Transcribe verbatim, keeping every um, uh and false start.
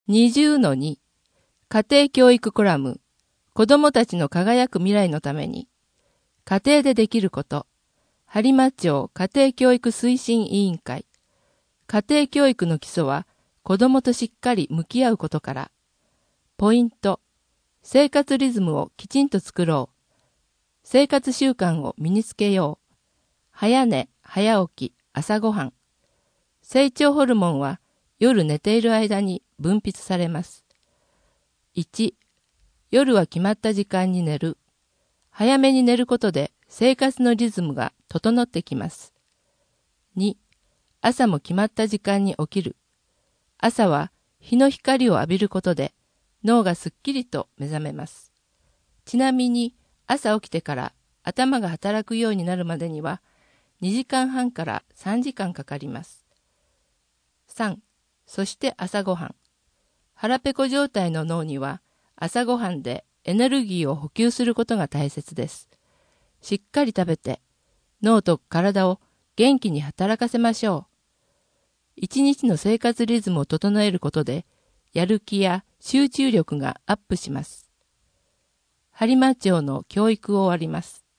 にじゅうのに 家庭教育コラム、子どもたちの輝く未来のために、家庭でできること、播磨町家庭教育推進委員会。家庭教育の基礎は子どもとしっかり向き合うことから。ポイント、生活リズムをきちんと作ろう。生活習慣を身につけよう。早寝、早起き、朝ごはん。成長ホルモンは夜寝ている間に分泌されます。いち、夜は決まった時間に寝る。早めに寝ることで生活のリズムが整ってきます。に、朝も決まった時間に起きる。朝は日の光を浴びることで脳がすっきりと目覚めます。ちなみに朝起きてから頭が働くようになるまでにはにじかんはんからさんじかんかかります。さん、そして朝ごはん。腹ペコ状態の脳には朝ごはんでエネルギーを補給することが大切です。しっかり食べて脳と体を元気に働かせましょう。一日の生活リズムを整えることでやる気や集中力がアップします。播磨町の教育を終わります。